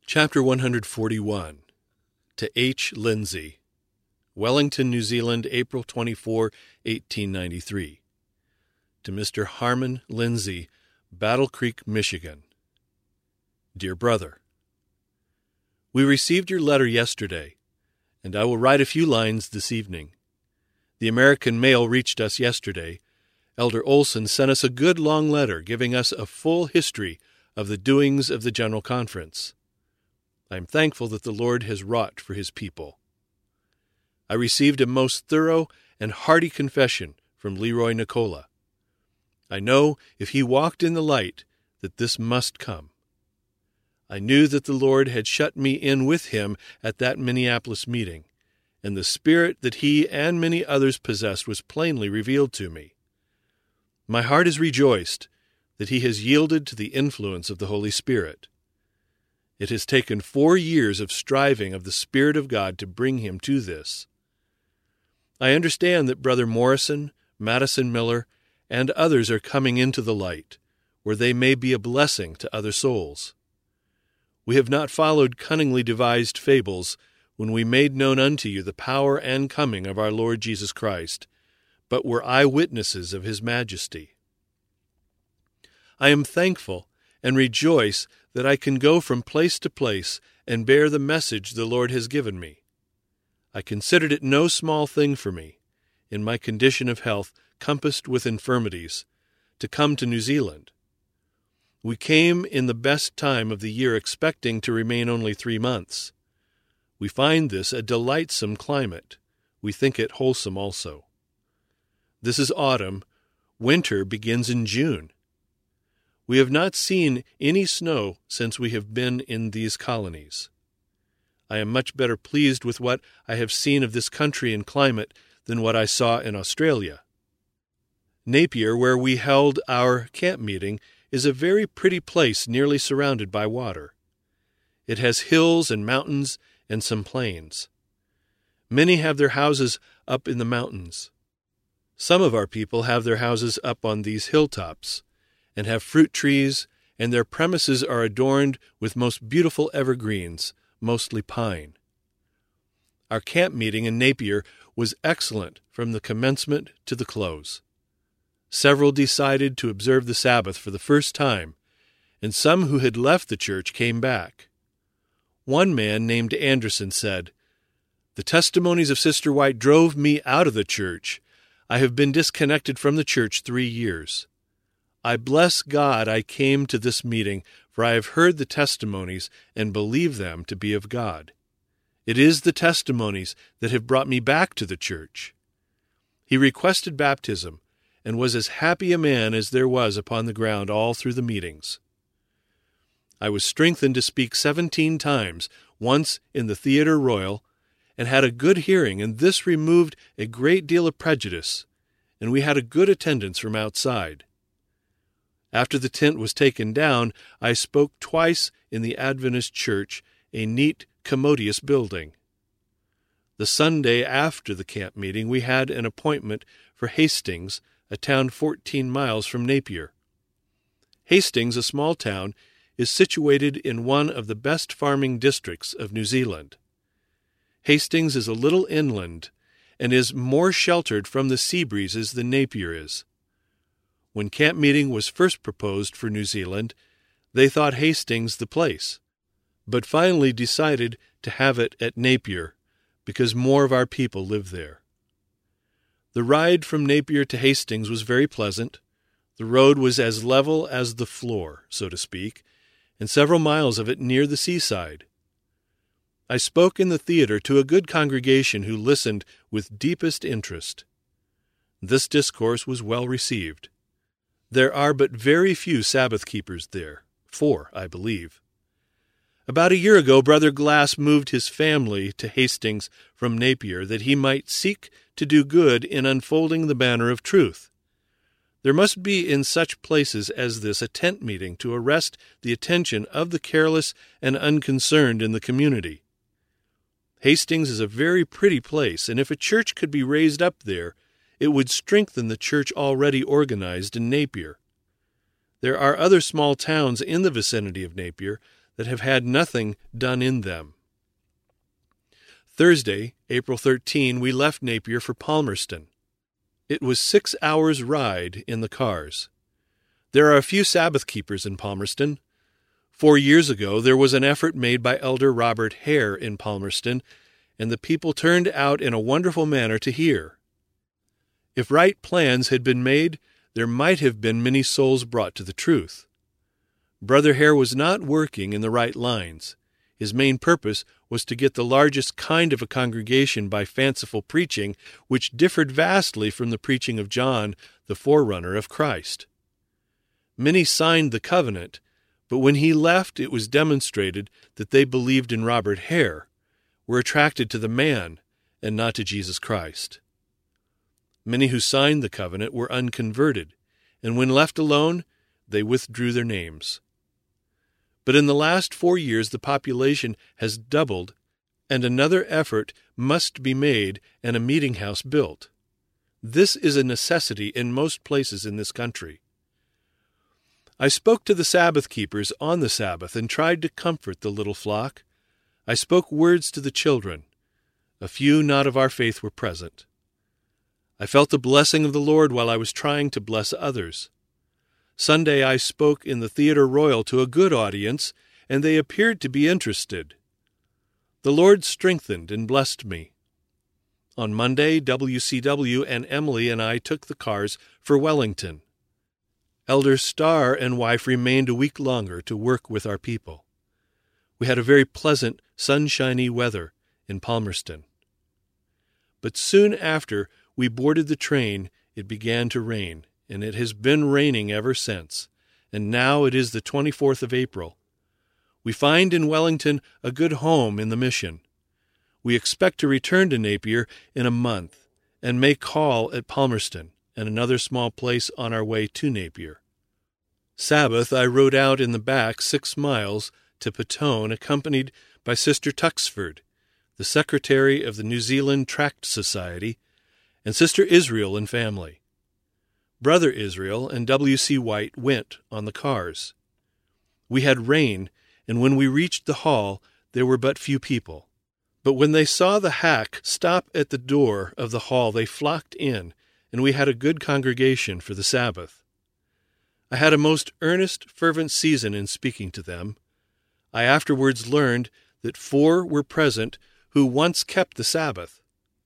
Chapter 141. To H. Lindsay, Wellington, New Zealand, April 24, 1893. To Mr. Harmon Lindsay, Battle Creek, Michigan. Dear Brother, we received your letter yesterday, and I will write a few lines this evening. The American mail reached us yesterday. Elder Olson sent us a good long letter giving us a full history of the doings of the General Conference. I am thankful that the Lord has wrought for his people. I received a most thorough and hearty confession from Leroy Nicola. I know if he walked in the light that this must come. I knew that the Lord had shut me in with him at that Minneapolis meeting, and the spirit that he and many others possessed was plainly revealed to me. My heart is rejoiced that he has yielded to the influence of the Holy Spirit. It has taken 4 years of striving of the Spirit of God to bring him to this. I understand that Brother Morrison, Madison Miller, and others are coming into the light, where they may be a blessing to other souls. We have not followed cunningly devised fables when we made known unto you the power and coming of our Lord Jesus Christ, but were eyewitnesses of his majesty. I am thankful and rejoice that I can go from place to place and bear the message the Lord has given me. I considered it no small thing for me, in my condition of health compassed with infirmities, to come to New Zealand. We came in the best time of the year, expecting to remain only 3 months. We find this a delightsome climate. We think it wholesome also. This is autumn. Winter begins in June. We have not seen any snow since we have been in these colonies. I am much better pleased with what I have seen of this country and climate than what I saw in Australia. Napier, where we held our camp meeting, is a very pretty place nearly surrounded by water. It has hills and mountains and some plains. Many have their houses up in the mountains. Some of our people have their houses up on these hilltops, and have fruit trees, and their premises are adorned with most beautiful evergreens, mostly pine. Our camp meeting in Napier was excellent from the commencement to the close. Several decided to observe the Sabbath for the first time, and some who had left the church came back. One man named Anderson said, "The testimonies of Sister White drove me out of the church. I have been disconnected from the church 3 years. I bless God I came to this meeting, for I have heard the testimonies and believe them to be of God. It is the testimonies that have brought me back to the church." He requested baptism, and was as happy a man as there was upon the ground all through the meetings. I was strengthened to speak 17 times, once in the Theatre Royal, and had a good hearing, and this removed a great deal of prejudice, and we had a good attendance from outside. After the tent was taken down, I spoke twice in the Adventist church, a neat, commodious building. The Sunday after the camp meeting, we had an appointment for Hastings, a town 14 miles from Napier. Hastings, a small town, is situated in one of the best farming districts of New Zealand. Hastings is a little inland, and is more sheltered from the sea breezes than Napier is. When camp meeting was first proposed for New Zealand, they thought Hastings the place, but finally decided to have it at Napier, because more of our people live there. The ride from Napier to Hastings was very pleasant. The road was as level as the floor, so to speak, and several miles of it near the seaside. I spoke in the theater to a good congregation who listened with deepest interest. This discourse was well received. There are but very few Sabbath keepers there, 4, I believe. About a year ago, Brother Glass moved his family to Hastings from Napier that he might seek to do good in unfolding the banner of truth. There must be in such places as this a tent meeting to arrest the attention of the careless and unconcerned in the community. Hastings is a very pretty place, and if a church could be raised up there, it would strengthen the church already organized in Napier. There are other small towns in the vicinity of Napier that have had nothing done in them. Thursday, April 13, we left Napier for Palmerston. It was 6 hours' ride in the cars. There are a few Sabbath keepers in Palmerston. 4 years ago, there was an effort made by Elder Robert Hare in Palmerston, and the people turned out in a wonderful manner to hear. If right plans had been made, there might have been many souls brought to the truth. Brother Hare was not working in the right lines. His main purpose was to get the largest kind of a congregation by fanciful preaching, which differed vastly from the preaching of John, the forerunner of Christ. Many signed the covenant, but when he left, it was demonstrated that they believed in Robert Hare, were attracted to the man, and not to Jesus Christ. Many who signed the covenant were unconverted, and when left alone, they withdrew their names. But in the last 4 years, the population has doubled, and another effort must be made and a meeting house built. This is a necessity in most places in this country. I spoke to the Sabbath keepers on the Sabbath and tried to comfort the little flock. I spoke words to the children. A few not of our faith were present. I felt the blessing of the Lord while I was trying to bless others. Sunday I spoke in the Theatre Royal to a good audience, and they appeared to be interested. The Lord strengthened and blessed me. On Monday, WCW and Emily and I took the cars for Wellington. Elder Starr and wife remained a week longer to work with our people. We had a very pleasant, sunshiny weather in Palmerston. But soon after we boarded the train, it began to rain, and it has been raining ever since, and now it is the 24th of April. We find in Wellington a good home in the mission. We expect to return to Napier in a month, and may call at Palmerston and another small place on our way to Napier. Sabbath, I rode out in the back 6 miles to Petone, accompanied by Sister Tuxford, the secretary of the New Zealand Tract Society, and Sister Israel and family. Brother Israel and W.C. White went on the cars. We had rain, and when we reached the hall, there were but few people. But when they saw the hack stop at the door of the hall, they flocked in, and we had a good congregation for the Sabbath. I had a most earnest, fervent season in speaking to them. I afterwards learned that 4 were present who once kept the Sabbath.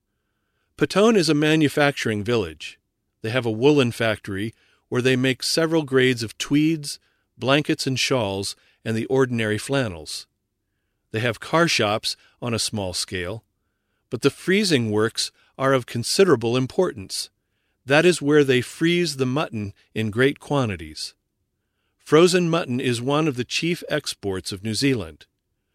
Petone is a manufacturing village. They have a woolen factory where they make several grades of tweeds, blankets and shawls, and the ordinary flannels. They have car shops on a small scale, but the freezing works are of considerable importance. That is where they freeze the mutton in great quantities. Frozen mutton is one of the chief exports of New Zealand.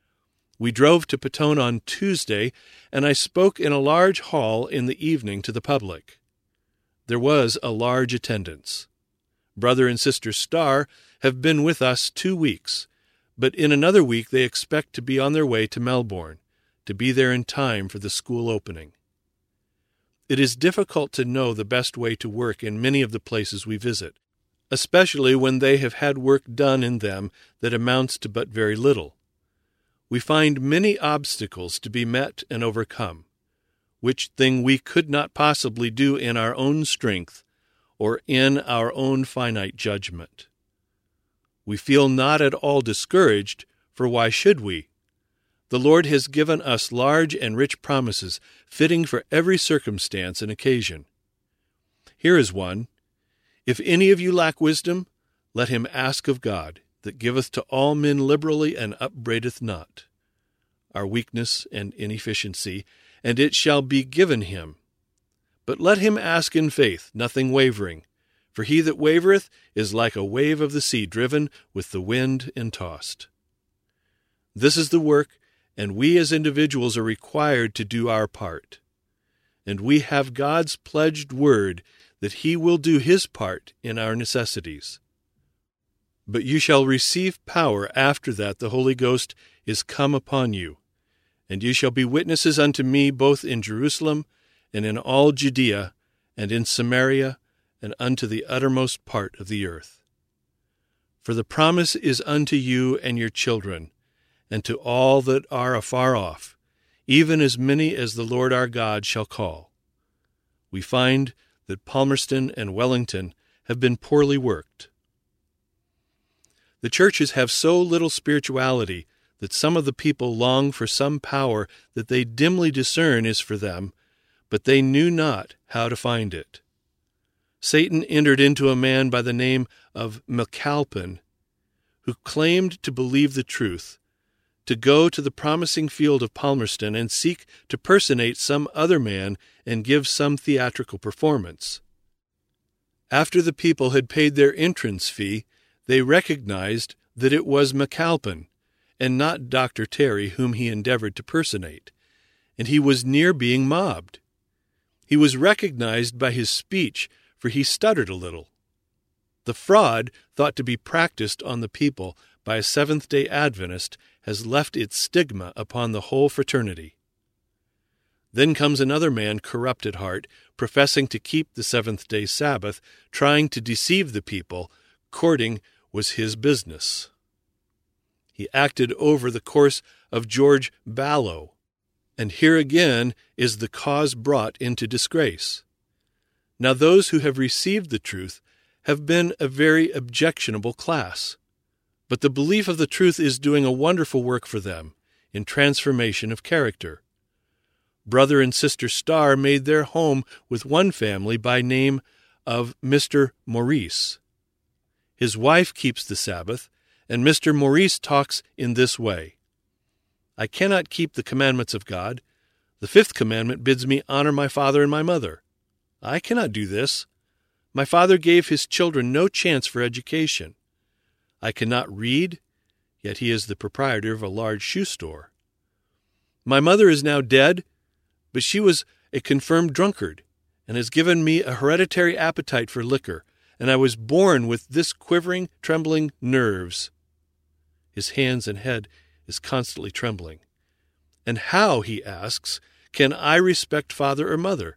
We drove to Petone on Tuesday, and I spoke in a large hall in the evening to the public. There was a large attendance. Brother and Sister Starr have been with us 2 weeks, but in another week they expect to be on their way to Melbourne, to be there in time for the school opening. It is difficult to know the best way to work in many of the places we visit, especially when they have had work done in them that amounts to but very little. We find many obstacles to be met and overcome, which thing we could not possibly do in our own strength or in our own finite judgment. We feel not at all discouraged, for why should we? The Lord has given us large and rich promises, fitting for every circumstance and occasion. Here is one. If any of you lack wisdom, let him ask of God, that giveth to all men liberally and upbraideth not. Our weakness and inefficiency, and it shall be given him. But let him ask in faith, nothing wavering. For he that wavereth is like a wave of the sea, driven with the wind and tossed. This is the work, and we as individuals are required to do our part. And we have God's pledged word that he will do his part in our necessities. But you shall receive power after that the Holy Ghost is come upon you, and you shall be witnesses unto me both in Jerusalem and in all Judea and in Samaria and unto the uttermost part of the earth. For the promise is unto you and your children, and to all that are afar off, even as many as the Lord our God shall call. We find that Palmerston and Wellington have been poorly worked. The churches have so little spirituality that some of the people long for some power that they dimly discern is for them, but they knew not how to find it. Satan entered into a man by the name of McAlpin, who claimed to believe the truth, to go to the promising field of Palmerston and seek to personate some other man and give some theatrical performance. After the people had paid their entrance fee, they recognized that it was McAlpin, and not Dr. Terry, whom he endeavored to personate, and he was near being mobbed. He was recognized by his speech, for he stuttered a little. The fraud, thought to be practiced on the people by a Seventh-day Adventist, has left its stigma upon the whole fraternity. Then comes another man corrupt at heart, professing to keep the seventh-day Sabbath, trying to deceive the people. Courting was his business. He acted over the course of George Ballow, and here again is the cause brought into disgrace. Now those who have received the truth have been a very objectionable class, but the belief of the truth is doing a wonderful work for them in transformation of character. Brother and Sister Starr made their home with one family by name of Mr. Maurice. His wife keeps the Sabbath, and Mr. Maurice talks in this way: I cannot keep the commandments of God. The fifth commandment bids me honor my father and my mother. I cannot do this. My father gave his children no chance for education. I cannot read, yet he is the proprietor of a large shoe store. My mother is now dead, but she was a confirmed drunkard, and has given me a hereditary appetite for liquor, and I was born with this quivering, trembling nerves. His hands and head is constantly trembling. And how, he asks, can I respect father or mother?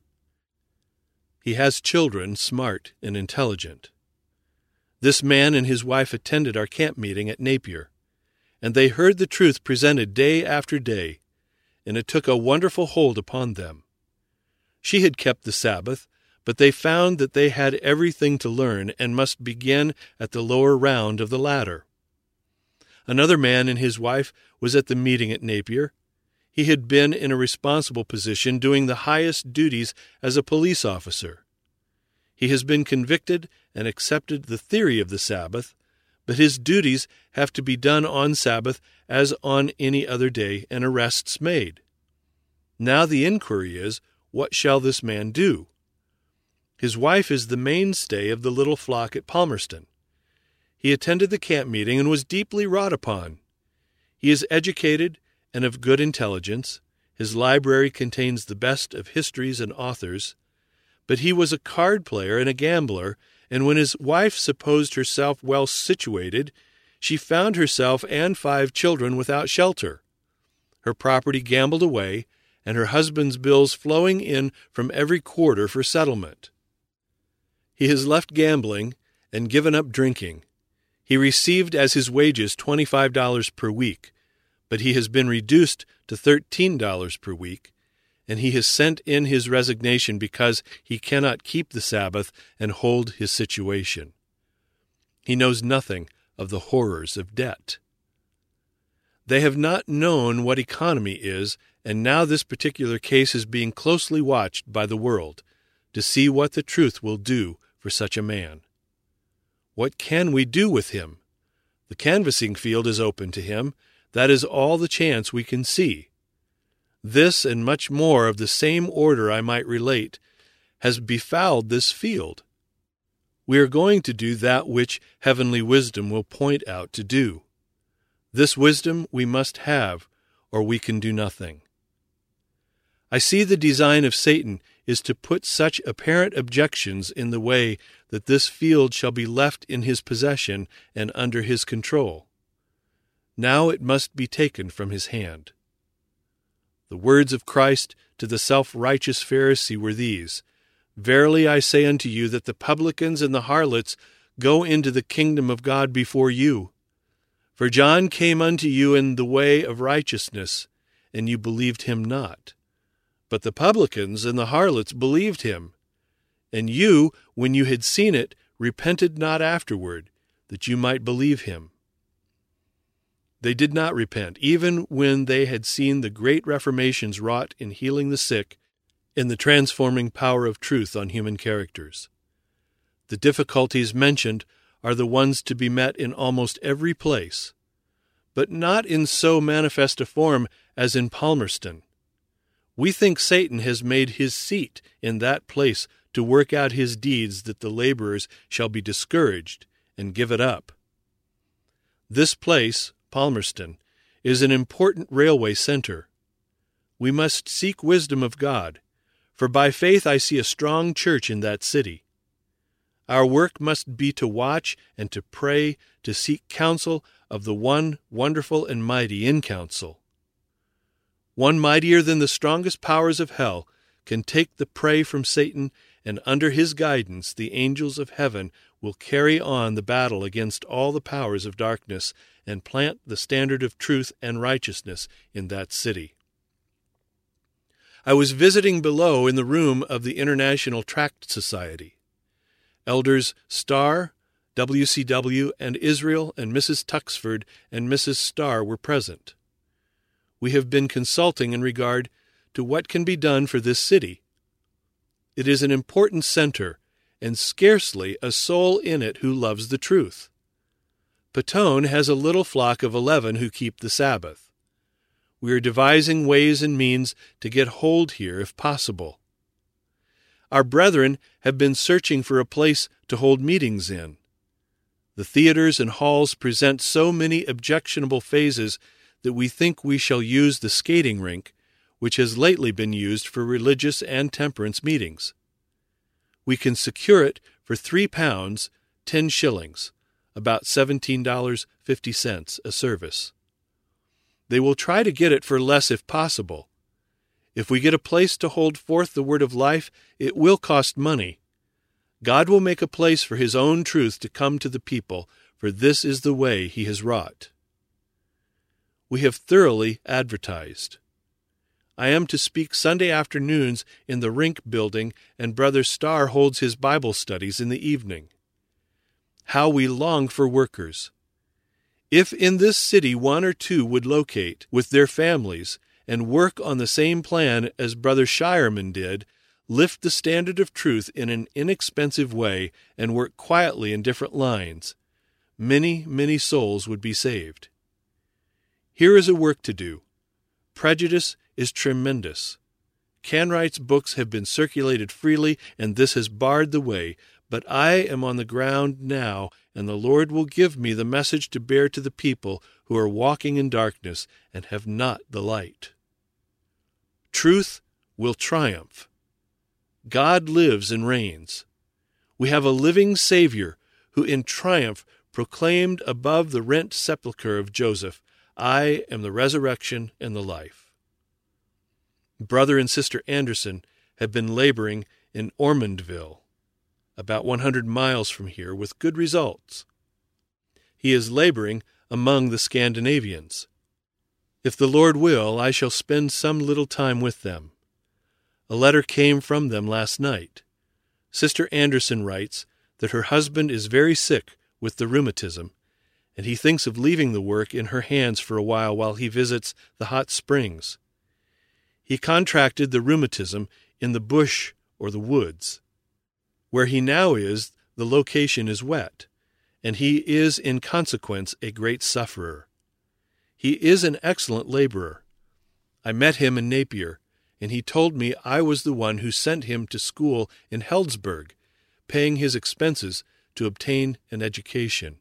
He has children, smart and intelligent. This man and his wife attended our camp meeting at Napier, and they heard the truth presented day after day, and it took a wonderful hold upon them. She had kept the Sabbath, but they found that they had everything to learn and must begin at the lower round of the ladder. Another man and his wife was at the meeting at Napier. He had been in a responsible position, doing the highest duties as a police officer. He has been convicted and accepted the theory of the Sabbath, but his duties have to be done on Sabbath as on any other day, and arrests made. Now the inquiry is, what shall this man do? His wife is the mainstay of the little flock at Palmerston. He attended the camp meeting and was deeply wrought upon. He is educated and of good intelligence. His library contains the best of histories and authors. But he was a card player and a gambler, and when his wife supposed herself well situated, she found herself and 5 children without shelter, her property gambled away, and her husband's bills flowing in from every quarter for settlement. He has left gambling and given up drinking. He received as his wages $25 per week, but he has been reduced to $13 per week, and he has sent in his resignation because he cannot keep the Sabbath and hold his situation. He knows nothing of the horrors of debt. They have not known what economy is, and now this particular case is being closely watched by the world to see what the truth will do for such a man. What can we do with him? The canvassing field is open to him. That is all the chance we can see. This and much more of the same order I might relate has befouled this field. We are going to do that which heavenly wisdom will point out to do. This wisdom we must have, or we can do nothing. I see the design of Satan is to put such apparent objections in the way that this field shall be left in his possession and under his control. Now it must be taken from his hand. The words of Christ to the self-righteous Pharisee were these: Verily I say unto you that the publicans and the harlots go into the kingdom of God before you. For John came unto you in the way of righteousness, and you believed him not. But the publicans and the harlots believed him. And you, when you had seen it, repented not afterward, that you might believe him. They did not repent, even when they had seen the great reformations wrought in healing the sick, in the transforming power of truth on human characters. The difficulties mentioned are the ones to be met in almost every place, but not in so manifest a form as in Palmerston. We think Satan has made his seat in that place to work out his deeds, that the laborers shall be discouraged and give it up. This place, Palmerston, is an important railway center. We must seek wisdom of God, for by faith I see a strong church in that city. Our work must be to watch and to pray, to seek counsel of the one wonderful and mighty in counsel. One mightier than the strongest powers of hell can take the prey from Satan, and under his guidance the angels of heaven will carry on the battle against all the powers of darkness and plant the standard of truth and righteousness in that city. I was visiting below in the room of the International Tract Society. Elders Starr, WCW, and Israel, and Mrs. Tuxford and Mrs. Starr were present. We have been consulting in regard to what can be done for this city. It is an important center, and scarcely a soul in it who loves the truth. Petone has a little flock of 11 who keep the Sabbath. We are devising ways and means to get hold here if possible. Our brethren have been searching for a place to hold meetings in. The theaters and halls present so many objectionable phases that we think we shall use the skating rink, which has lately been used for religious and temperance meetings. We can secure it for £3, 10 shillings, about $17.50 a service. They will try to get it for less if possible. If we get a place to hold forth the word of life, it will cost money. God will make a place for his own truth to come to the people, for this is the way he has wrought. We have thoroughly advertised. I am to speak Sunday afternoons in the Rink building, and Brother Starr holds his Bible studies in the evening. How we long for workers! If in this city 1 or 2 would locate with their families and work on the same plan as Brother Shireman did, lift the standard of truth in an inexpensive way, and work quietly in different lines, many, many souls would be saved. Here is a work to do. Prejudice is tremendous. Canwright's books have been circulated freely, and this has barred the way, but I am on the ground now, and the Lord will give me the message to bear to the people who are walking in darkness and have not the light. Truth will triumph. God lives and reigns. We have a living Savior who in triumph proclaimed above the rent sepulchre of Joseph, I am the resurrection and the life. Brother and Sister Anderson have been laboring in Ormondville, about 100 miles from here, with good results. He is laboring among the Scandinavians. If the Lord will, I shall spend some little time with them. A letter came from them last night. Sister Anderson writes that her husband is very sick with the rheumatism, and he thinks of leaving the work in her hands for a while he visits the hot springs. He contracted the rheumatism in the bush or the woods. Where he now is, the location is wet, and he is in consequence a great sufferer. He is an excellent laborer. I met him in Napier, and he told me I was the one who sent him to school in Heldsburg, paying his expenses to obtain an education.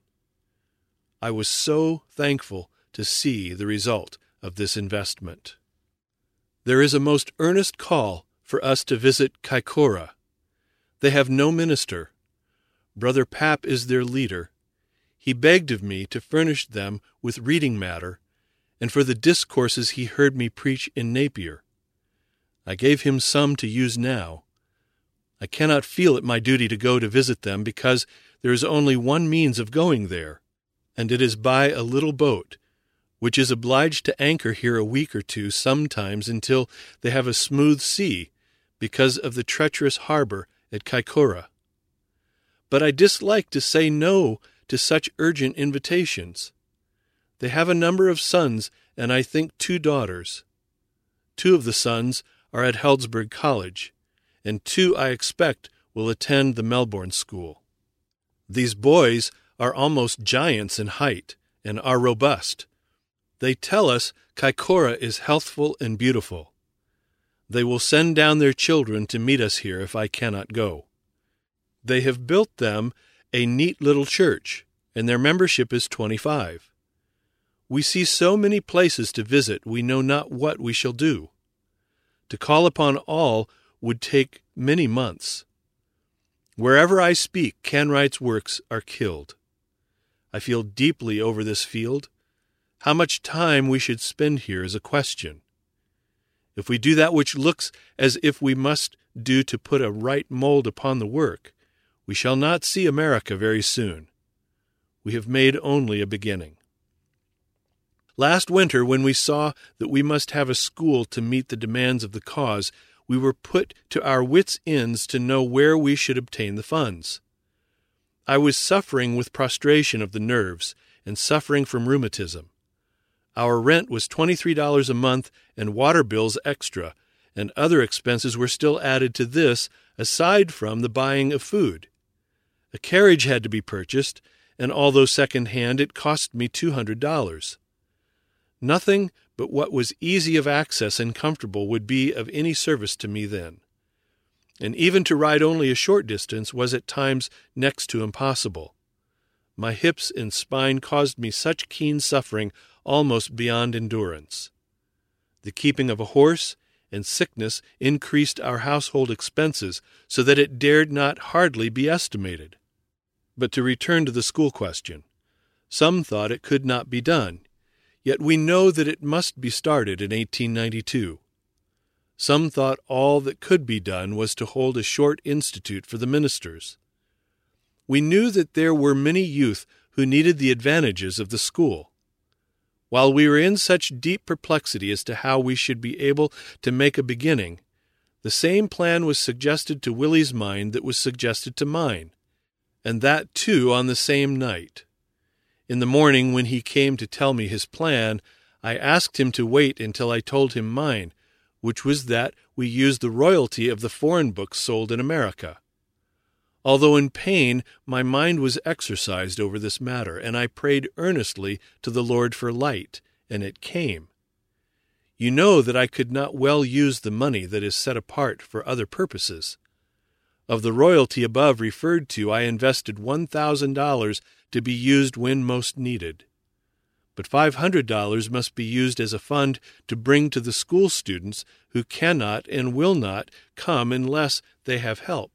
I was so thankful to see the result of this investment. There is a most earnest call for us to visit Kaikoura. They have no minister. Brother Papp is their leader. He begged of me to furnish them with reading matter, and for the discourses he heard me preach in Napier. I gave him some to use now. I cannot feel it my duty to go to visit them, because there is only one means of going there. and it is by a little boat, which is obliged to anchor here a week or two sometimes until they have a smooth sea, because of the treacherous harbor at Kaikoura. But I dislike to say no to such urgent invitations. They have a number of sons, and I think 2 daughters. 2 of the sons are at Healdsburg College, and 2, I expect, will attend the Melbourne School. These boys are almost giants in height, and are robust. They tell us Kaikoura is healthful and beautiful. They will send down their children to meet us here if I cannot go. They have built them a neat little church, and their membership is 25. We see so many places to visit, we know not what we shall do. To call upon all would take many months. Wherever I speak, Canwright's works are killed. I feel deeply over this field. How much time we should spend here is a question. If we do that which looks as if we must do to put a right mold upon the work, we shall not see America very soon. We have made only a beginning. Last winter, when we saw that we must have a school to meet the demands of the cause, we were put to our wits' ends to know where we should obtain the funds. I was suffering with prostration of the nerves and suffering from rheumatism. Our rent was $23 a month and water bills extra, and other expenses were still added to this, aside from the buying of food. A carriage had to be purchased, and although second-hand, it cost me $200. Nothing but what was easy of access and comfortable would be of any service to me then. And even to ride only a short distance was at times next to impossible. My hips and spine caused me such keen suffering almost beyond endurance. The keeping of a horse and sickness increased our household expenses so that it dared not hardly be estimated. But to return to the school question, some thought it could not be done, yet we know that it must be started in 1892. Some thought all that could be done was to hold a short institute for the ministers. We knew that there were many youth who needed the advantages of the school. While we were in such deep perplexity as to how we should be able to make a beginning, the same plan was suggested to Willie's mind that was suggested to mine, and that too on the same night. In the morning, when he came to tell me his plan, I asked him to wait until I told him mine, which was that we use the royalty of the foreign books sold in America. Although in pain, my mind was exercised over this matter, and I prayed earnestly to the Lord for light, and it came. You know that I could not well use the money that is set apart for other purposes. Of the royalty above referred to, I invested $1,000 to be used when most needed. But $500 must be used as a fund to bring to the school students who cannot and will not come unless they have help.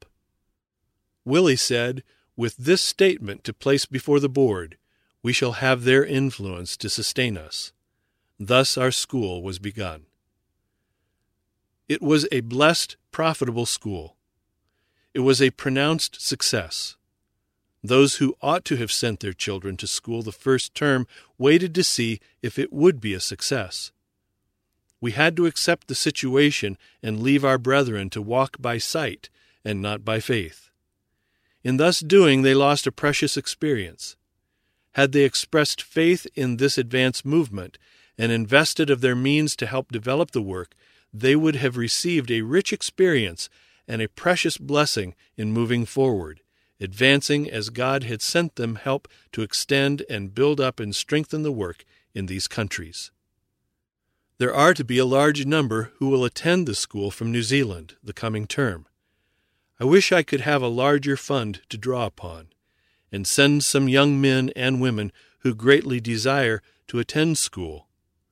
Willie said, with this statement to place before the board, we shall have their influence to sustain us. Thus our school was begun. It was a blessed, profitable school. It was a pronounced success. Those who ought to have sent their children to school the first term waited to see if it would be a success. We had to accept the situation and leave our brethren to walk by sight and not by faith. In thus doing, they lost a precious experience. Had they expressed faith in this advance movement and invested of their means to help develop the work, they would have received a rich experience and a precious blessing in moving forward, advancing as God had sent them help to extend and build up and strengthen the work in these countries. There are to be a large number who will attend the school from New Zealand the coming term. I wish I could have a larger fund to draw upon, and send some young men and women who greatly desire to attend school.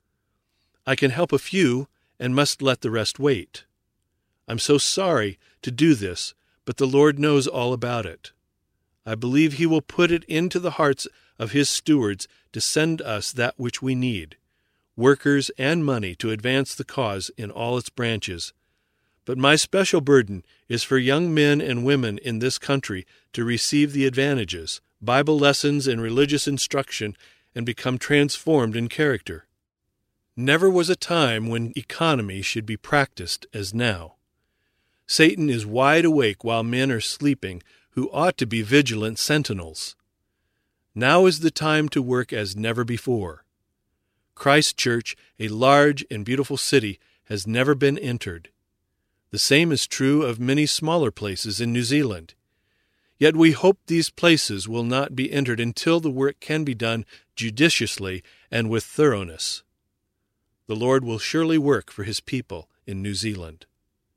I can help a few and must let the rest wait. I'm so sorry to do this, but the Lord knows all about it. I believe He will put it into the hearts of His stewards to send us that which we need, workers and money to advance the cause in all its branches. But my special burden is for young men and women in this country to receive the advantages, Bible lessons and religious instruction and become transformed in character. Never was a time when economy should be practiced as now. Satan is wide awake while men are sleeping who ought to be vigilant sentinels. Now is the time to work as never before. Christ Church, a large and beautiful city, has never been entered. The same is true of many smaller places in New Zealand. Yet we hope these places will not be entered until the work can be done judiciously and with thoroughness. The Lord will surely work for His people in New Zealand.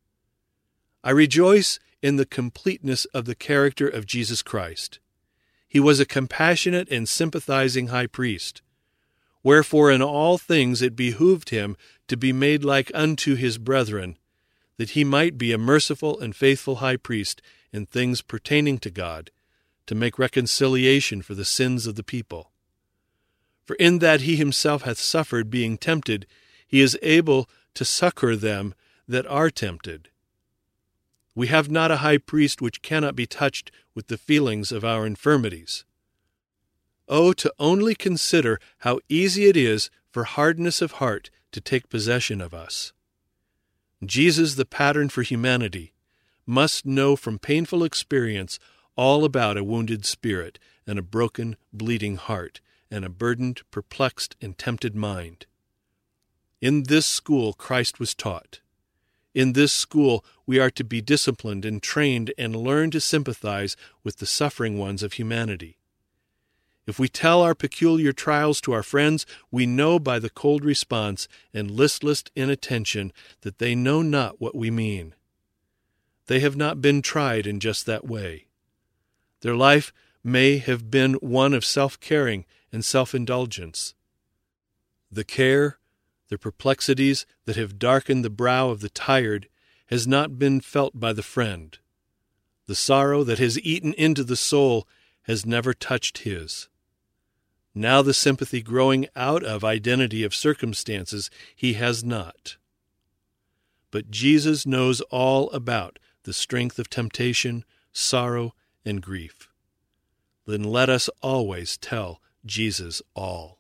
I rejoice in the completeness of the character of Jesus Christ. He was a compassionate and sympathizing high priest. Wherefore in all things it behooved Him to be made like unto His brethren, that He might be a merciful and faithful high priest in things pertaining to God, to make reconciliation for the sins of the people. For in that He Himself hath suffered being tempted, He is able to succor them that are tempted. We have not a high priest which cannot be touched with the feelings of our infirmities. Oh, to only consider how easy it is for hardness of heart to take possession of us. Jesus, the pattern for humanity, must know from painful experience all about a wounded spirit and a broken, bleeding heart and a burdened, perplexed, and tempted mind. In this school Christ was taught. In this school we are to be disciplined and trained and learn to sympathize with the suffering ones of humanity. If we tell our peculiar trials to our friends, we know by the cold response and listless inattention that they know not what we mean. They have not been tried in just that way. Their life may have been one of self-caring and self-indulgence. The care, the perplexities that have darkened the brow of the tired has not been felt by the friend. The sorrow that has eaten into the soul has never touched his. Now the sympathy growing out of identity of circumstances he has not. But Jesus knows all about the strength of temptation, sorrow, and grief. Then let us always tell Jesus all.